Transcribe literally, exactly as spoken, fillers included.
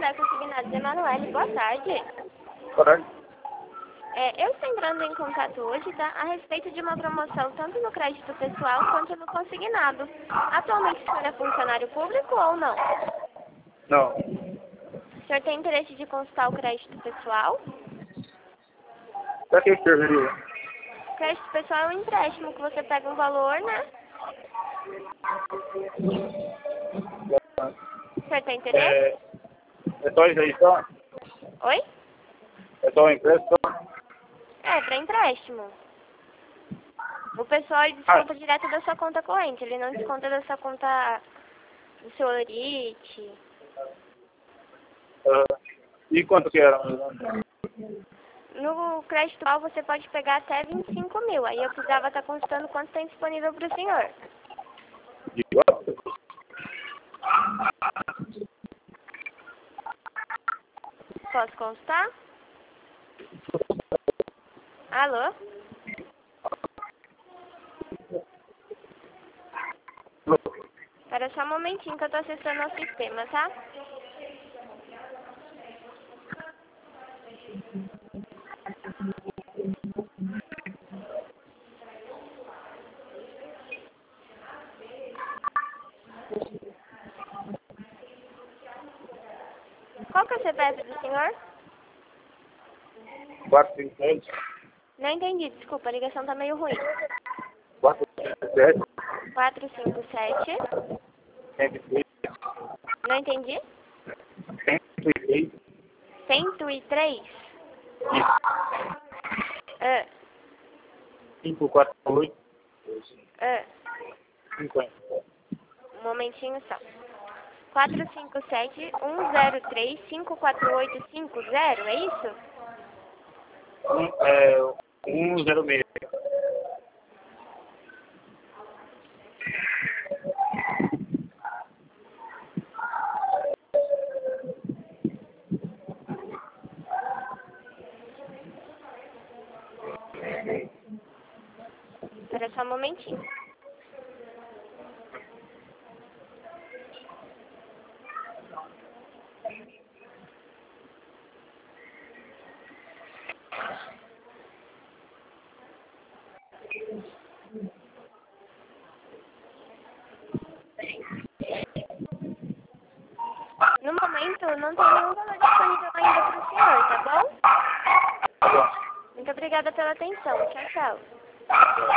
André Consignados Emanuele, boa tarde. Boa tarde. É, eu estou entrando em contato hoje, tá, a respeito de uma promoção tanto no crédito pessoal quanto no consignado. Atualmente o senhor é funcionário público ou não? Não. O senhor tem interesse de consultar o crédito pessoal? Pra que serviria? Crédito pessoal é um empréstimo que você pega um valor, né? O senhor tem interesse? É, é só isso aí, só? Oi? É só o empréstimo, só? É, para empréstimo. O pessoal ele desconta direto da sua conta corrente, ele não desconta da sua conta do seu Orite. Uh, e quanto que era? No crédito pessoal você pode pegar até vinte e cinco mil, aí eu precisava estar consultando quanto tem disponível para o senhor. De quanto? Posso consultar? Alô? Espera só um momentinho que eu tô acessando ao sistema, tá? Qual que é o C P F do senhor? quatro cinco sete. Não entendi, desculpa, a ligação tá meio ruim. quatro cinco sete. quatro cinco sete. cento e três. Não entendi? cento e três. cento e três. Ah, cinco quatro oito. ah, cinquenta. um momentinho só. quatro cinco sete, um zero três, cinco quatro oito cinco zero, é isso? Um, é, um zero seis. Espera só um momentinho. No momento, não tem nenhum valor disponível ainda para o senhor, tá bom? Tá bom. Muito obrigada pela atenção. Tchau, tchau.